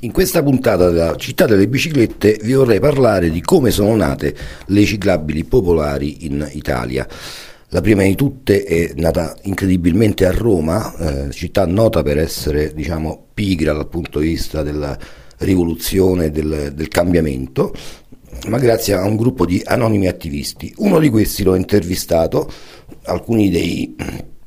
In questa puntata della Città delle Biciclette vi vorrei parlare di come sono nate le ciclabili popolari in Italia. La prima di tutte è nata incredibilmente a Roma, città nota per essere, pigra dal punto di vista della rivoluzione, del cambiamento, ma grazie a un gruppo di anonimi attivisti. Uno di questi l'ho intervistato, alcuni dei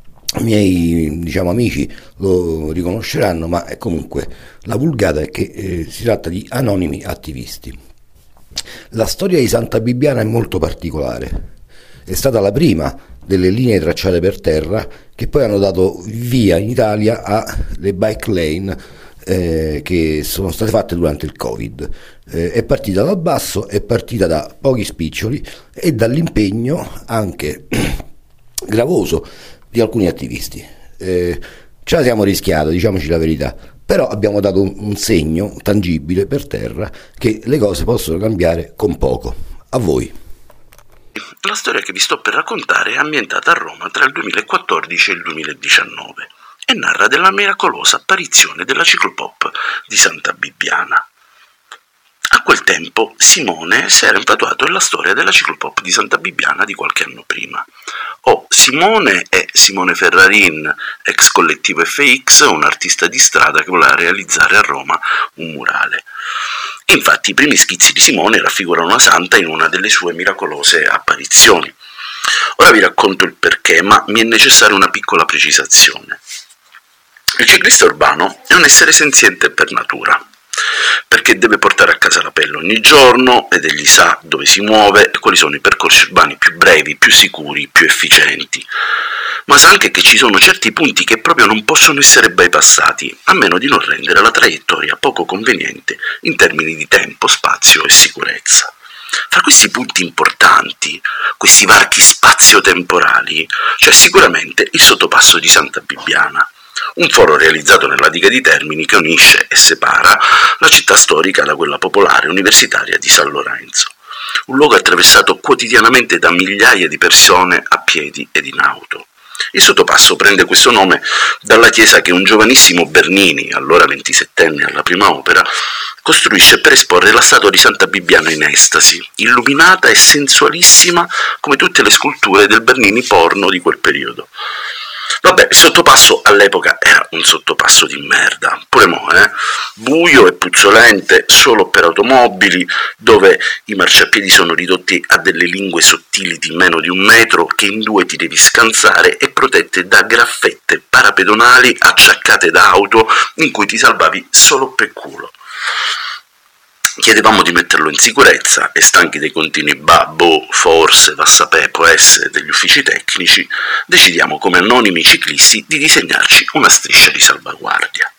miei amici lo riconosceranno, ma è comunque la vulgata è che si tratta di anonimi attivisti. La storia di Santa Bibbiana è molto particolare, è stata la prima delle linee tracciate per terra che poi hanno dato via in Italia alle bike lane che sono state fatte durante il Covid. È partita dal basso, è partita da pochi spiccioli e dall'impegno anche gravoso di alcuni attivisti. Ce la siamo rischiata, diciamoci la verità, però abbiamo dato un segno tangibile per terra che le cose possono cambiare con poco. A voi. La storia che vi sto per raccontare è ambientata a Roma tra il 2014 e il 2019 e narra della miracolosa apparizione della ciclopop di Santa Bibbiana. A quel tempo Simone si era infatuato nella storia della ciclopop di Santa Bibbiana di qualche anno prima. Simone è Simone Ferrarin, ex collettivo FX, un artista di strada che voleva realizzare a Roma un murale. Infatti i primi schizzi di Simone raffigurano una santa in una delle sue miracolose apparizioni. Ora vi racconto il perché, ma mi è necessaria una piccola precisazione. Il ciclista urbano è un essere senziente per natura, perché deve portare a casa la pelle ogni giorno ed egli sa dove si muove e quali sono i percorsi urbani più brevi, più sicuri, più efficienti. Ma sa anche che ci sono certi punti che proprio non possono essere bypassati, a meno di non rendere la traiettoria poco conveniente in termini di tempo, spazio e sicurezza. Fra questi punti importanti, questi varchi spazio-temporali, c'è sicuramente il sottopasso di Santa Bibbiana, un foro realizzato nella diga di Termini che unisce e separa la città storica da quella popolare universitaria di San Lorenzo. Un luogo attraversato quotidianamente da migliaia di persone a piedi ed in auto. Il sottopasso prende questo nome dalla chiesa che un giovanissimo Bernini, allora 27enne alla prima opera, costruisce per esporre la statua di Santa Bibbiana in estasi, illuminata e sensualissima come tutte le sculture del Bernini porno di quel periodo. Vabbè, il sottopasso all'epoca era un sottopasso di merda, pure buio e puzzolente solo per automobili, dove i marciapiedi sono ridotti a delle lingue sottili di meno di 1 metro che in 2 ti devi scansare e protette da graffette parapedonali acciaccate da auto in cui ti salvavi solo per culo. Chiedevamo di metterlo in sicurezza e, stanchi dei continui forse, va a sapere, può essere, degli uffici tecnici, decidiamo come anonimi ciclisti di disegnarci una striscia di salvaguardia.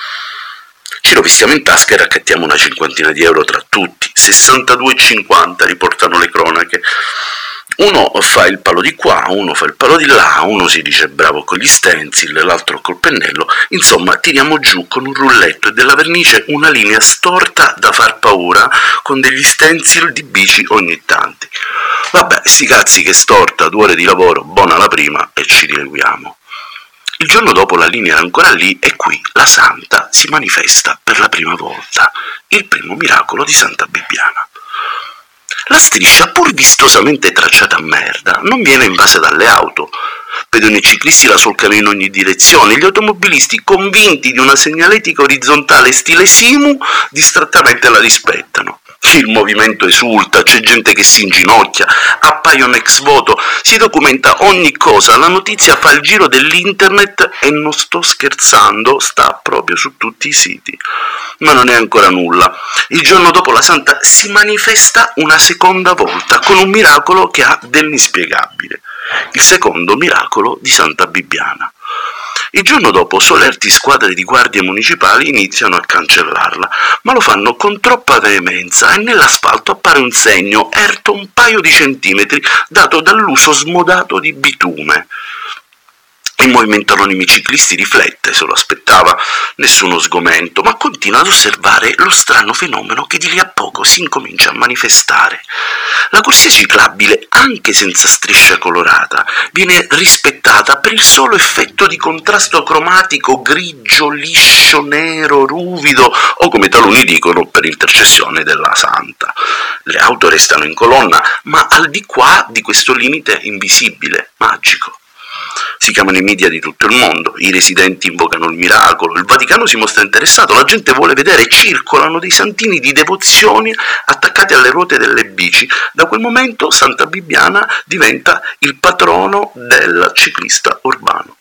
Ci rovestiamo in tasca e raccattiamo una cinquantina di euro tra tutti, 62,50 riportano le cronache. Uno fa il palo di qua, uno fa il palo di là, uno si dice bravo con gli stencil, l'altro col pennello, insomma tiriamo giù con un rulletto e della vernice una linea storta da far paura con degli stencil di bici ogni tanti. Vabbè, sti cazzi che storta, 2 ore di lavoro, buona la prima e ci rileviamo. Il giorno dopo la linea era ancora lì e qui la santa si manifesta per la prima volta, il primo miracolo di Santa Bibbiana. La striscia, pur vistosamente tracciata a merda, non viene invasa dalle auto. Pedoni e ciclisti la solcano in ogni direzione, gli automobilisti, convinti di una segnaletica orizzontale stile Simu, distrattamente la rispettano. Il movimento esulta, c'è gente che si inginocchia, appaiono ex voto, si documenta ogni cosa, la notizia fa il giro dell'internet e non sto scherzando, sta proprio su tutti i siti. Ma non è ancora nulla. Il giorno dopo la santa si manifesta una seconda volta con un miracolo che ha dell'inspiegabile. Il secondo miracolo di Santa Bibbiana. Il giorno dopo solerti squadre di guardie municipali iniziano a cancellarla, ma lo fanno con troppa veemenza e nell'asfalto appare un segno erto un paio di centimetri dato dall'uso smodato di bitume. Il movimento anonimi ciclisti riflette, se lo aspettava, nessuno sgomento, ma continua ad osservare lo strano fenomeno che di lì a poco si incomincia a manifestare. La corsia ciclabile, anche senza striscia colorata, viene rispettata per il solo effetto di contrasto cromatico grigio, liscio, nero, ruvido o, come taluni dicono, per intercessione della santa. Le auto restano in colonna, ma al di qua di questo limite invisibile, magico. Si chiamano i media di tutto il mondo, i residenti invocano il miracolo, il Vaticano si mostra interessato, la gente vuole vedere, circolano dei santini di devozioni attaccati alle ruote delle bici. Da quel momento Santa Bibbiana diventa il patrono del ciclista urbano.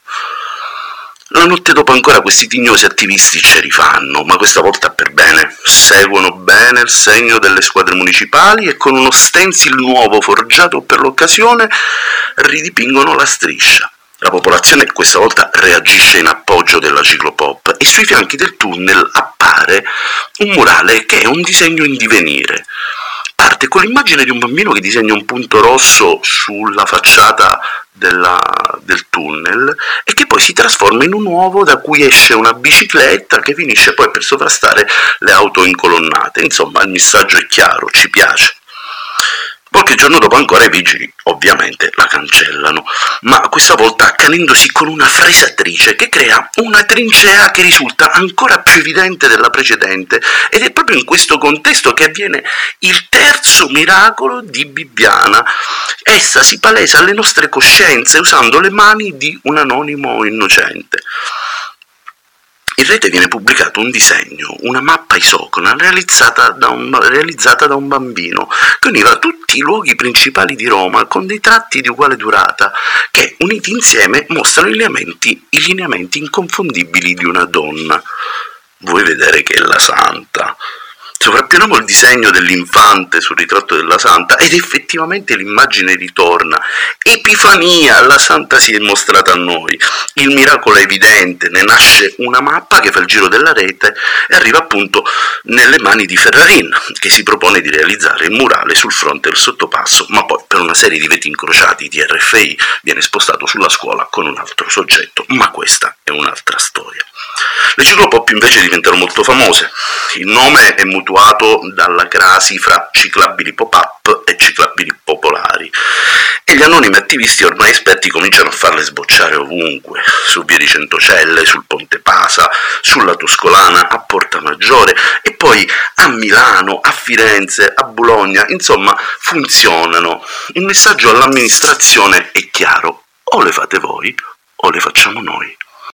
La notte dopo ancora questi tignosi attivisti ci rifanno, ma questa volta per bene. Seguono bene il segno delle squadre municipali e con uno stencil nuovo forgiato per l'occasione ridipingono la striscia. La popolazione questa volta reagisce in appoggio della ciclopop e sui fianchi del tunnel appare un murale che è un disegno in divenire. Parte con l'immagine di un bambino che disegna un punto rosso sulla facciata del tunnel e che poi si trasforma in un uovo da cui esce una bicicletta che finisce poi per sovrastare le auto incolonnate. Insomma, il messaggio è chiaro, ci piace. Qualche giorno dopo ancora i vigili ovviamente la cancellano, ma questa volta accanendosi con una fresatrice che crea una trincea che risulta ancora più evidente della precedente, ed è proprio in questo contesto che avviene il terzo miracolo di Bibbiana. Essa si palesa alle nostre coscienze usando le mani di un anonimo innocente. In rete viene pubblicato un disegno, una mappa isocrona realizzata da un bambino che univa tutti i luoghi principali di Roma con dei tratti di uguale durata che, uniti insieme, mostrano i lineamenti inconfondibili di una donna. Vuoi vedere che è la santa? Sovrapponiamo il disegno dell'infante sul ritratto della santa ed effettivamente l'immagine ritorna. Epifania, la santa si è mostrata a noi. Il miracolo è evidente, ne nasce una mappa che fa il giro della rete e arriva appunto nelle mani di Ferrarin, che si propone di realizzare il murale sul fronte del sottopasso, ma poi per una serie di veti incrociati di RFI viene spostato sulla scuola con un altro soggetto, ma questa è un'altra storia. Le ciclopop invece diventano molto famose. Il nome è mutuato dalla crasi fra ciclabili pop-up e ciclabili popolari e gli anonimi attivisti ormai esperti cominciano a farle sbocciare ovunque, su via di Centocelle, sul Ponte Pasa, sulla Tuscolana, a Porta Maggiore e poi a Milano, a Firenze, a Bologna, insomma funzionano. Il messaggio all'amministrazione è chiaro: o le fate voi o le facciamo noi.